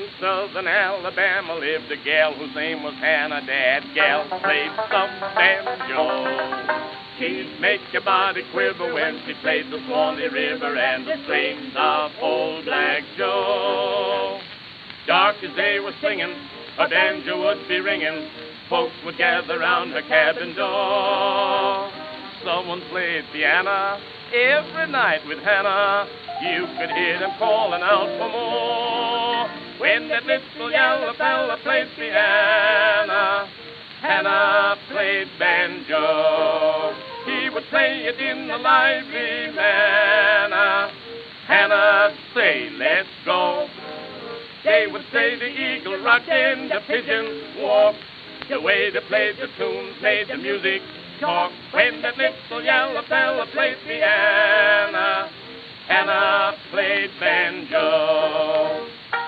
In southern Alabama lived a gal whose name was Hannah. That gal played some banjo. She'd make your body quiver when she played the Swanee River and the strains of Old Black Joe. Dark as they were singing, her banjo would be ringing. Folks would gather round her cabin door. Someone played piano every night with Hannah. You could hear them calling out for more. When that little yellow fella played piano, Hannah played banjo. He would play it in a lively manner. Hannah'd say, let's go. They would say the eagle rocked and the pigeon walked. The way they played the tunes made the music talk. When that little yellow fella played piano, Hannah played banjo.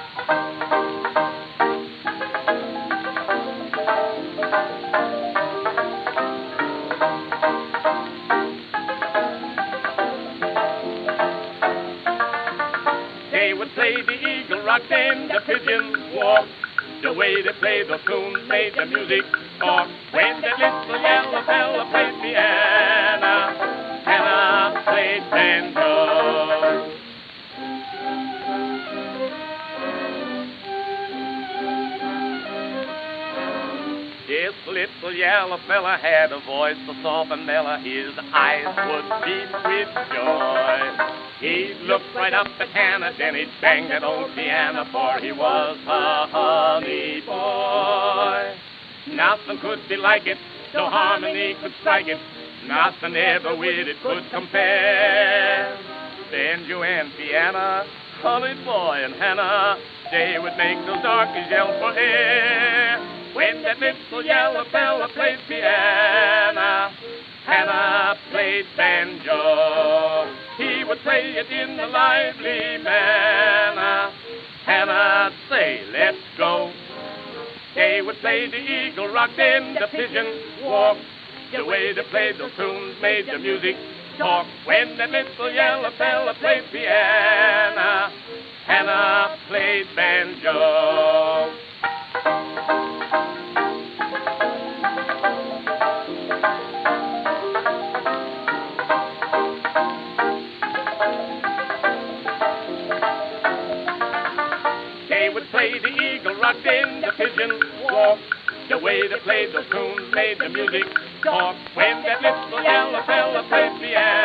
They would play the eagle rocked and the pigeon walked. The way they played the tunes made the music talk. When that little yellow fella played piano, Hannah played banjo. This little yellow fella had a voice so soft and mellow, his eyes would beam with joy. He'd look right up at Hannah, then he'd bang that old piano, for he was a honey boy. Nothing could be like it, no harmony could strike it, nothing ever with it could compare. Banjo and piano, honey boy and Hannah, they would make those darkies yell for air. When that little yellow fella played piano, Hannah played banjo. He would play it in a lively manner. Hannah'd say, let's go. They would play the eagle rocked and the pigeon walked. The way they played those tunes made the music talk. When that little yellow fella played piano, Hannah played banjo. They would play the eagle rocked and the pigeon walked. The way they played those tunes made the music talk. When that little yellow fella played piano,